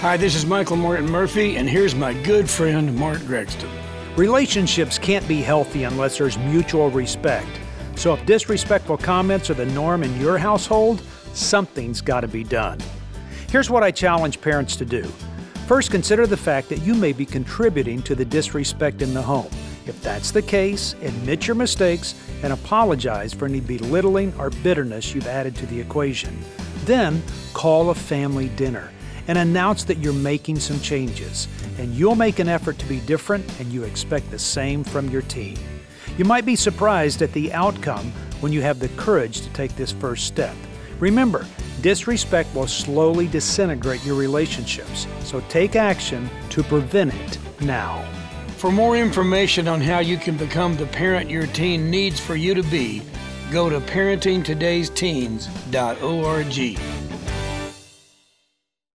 Hi, this is Michael Morton Murphy, and here's my good friend, Mark Gregston. Relationships can't be healthy unless there's mutual respect. So if disrespectful comments are the norm in your household, something's got to be done. Here's what I challenge parents to do. First, consider the fact that you may be contributing to the disrespect in the home. If that's the case, admit your mistakes and apologize for any belittling or bitterness you've added to the equation. Then, call a family dinner and announce that you're making some changes, and you'll make an effort to be different, and you expect the same from your teen. You might be surprised at the outcome when you have the courage to take this first step. Remember, disrespect will slowly disintegrate your relationships, so take action to prevent it now. For more information on how you can become the parent your teen needs for you to be, go to parentingtodaysteens.org.